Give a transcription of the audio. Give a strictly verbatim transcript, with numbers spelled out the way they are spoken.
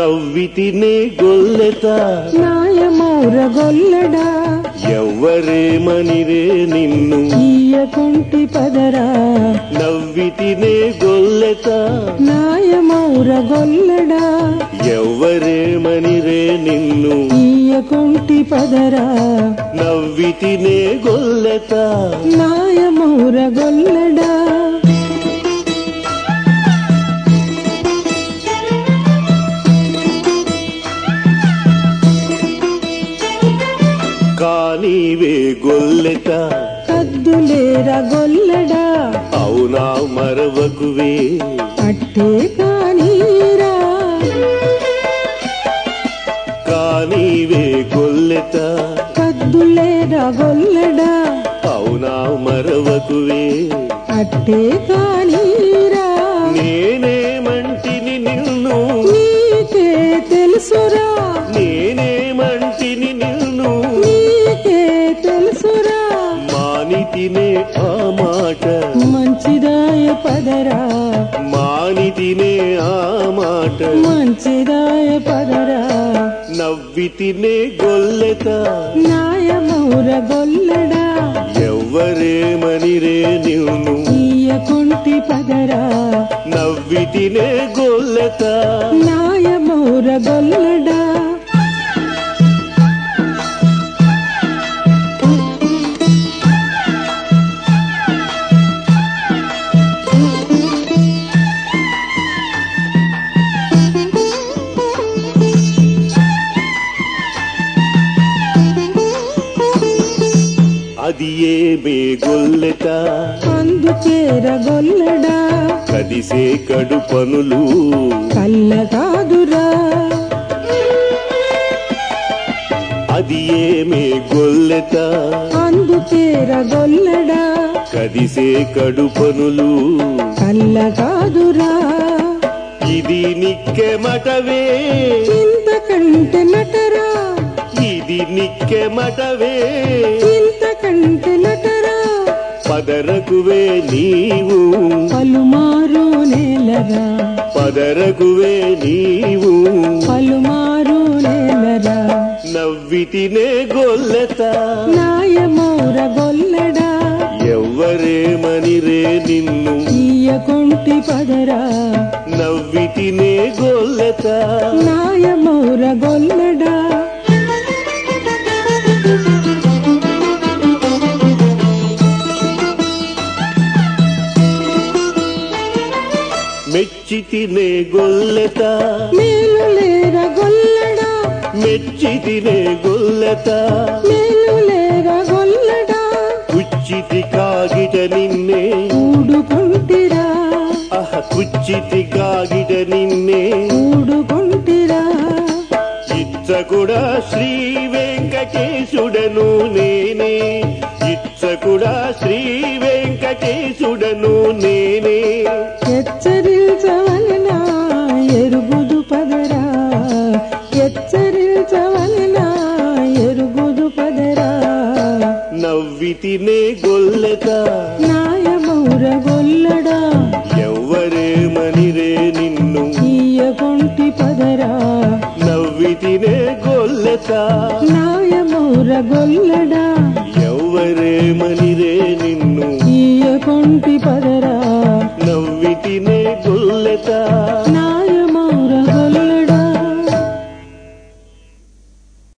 నవ్వితినే గొల్లెత నాయమౌర గొల్లడా ఎవ్వరేమనిరే నిన్ను ఈయకుంటి పదరా నవ్వితినే గొల్లెత నాయమౌర గొల్లడా ఎవ్వరేమనిరే నిన్ను ఈయకుంటి పదరా నవ్వితినే గొల్లెత నాయమౌర గొల్లడా కానీవే గొల్లెత కద్దులేరా గొల్లడా అవునా మరవకువే అట్టే కానీరా కానీవే గొల్లెత కద్దులేరా గొల్లడా అవునా మరవకువే అట్టే కానీరా నేనేమంటిని నిన్ను నీకే తెలుసురా నేనేమంటిని నిన్ను నీకే తెలుసురా మానితినే ఆ మాట మంచిదాయ పదరా మానితినే ఆ మాట మంచిదాయ పదరా నవ్వితినే గొల్లెత నాయమౌర గొల్లడా ఎవ్వరేమనిరే నిన్ను ఈయకుంటి పదరా నవ్వితినే గొల్లెత నాయమౌర గొల్లడా అది ఏమే గొల్లెత అందుకేర గొల్లడా కదిసే కడు పనులు కళ్ళ కాదురా అది ఏమే గొల్లెత అందుకేర గొల్లడా కదిసే కడు పనులు కళ్ళ కాదురా ఇది నిక్కెమటవే ఇంతకంటే నటరా ఇది నిక్కెమటవే ఇంతకంటే నటరా పదరకువే నీవు పలుమారు నేలరా పదరకువే నీవు పలుమారు నేలరా నవ్వితినే గొల్లెత నాయమౌర గొల్లడా ఎవ్వరేమనిరే నిన్ను ఈయకుంటి పదరా నవ్వితినే గొల్లెత నాయమౌర గొల్లడా మెచ్చితినే గొల్లెత మేలులేర గొల్లడా మెచ్చితినే గొల్లెత మేలులేర గొల్లడా కుచ్చితి కాగిట నిన్నే ఊడుకుంటిరా అహ కుచ్చితి కాగిట నిన్నే ఊడుకుంటిరా ఇచ్చకుడా శ్రీ వెంకటేశుడను నేనే ఇచ్చకుడా శ్రీ వెంకటేశుడను నేనే హెచ్చరించవలనా ఎరుగుదు పదరా హెచ్చరించవలనా ఎరుగుదు పదరా నవ్వితినే గొల్లెత నాయమౌర గొల్లడా ఎవ్వరేమనిరే నిన్ను ఈయకుంటి పదరా నవ్వితినే గొల్లెత నాయమౌర గొల్లడా ఎవ్వరేమనిరే నిన్ను ఈయకుంటి పదరా నవ్వితినే గొల్లెత నాయ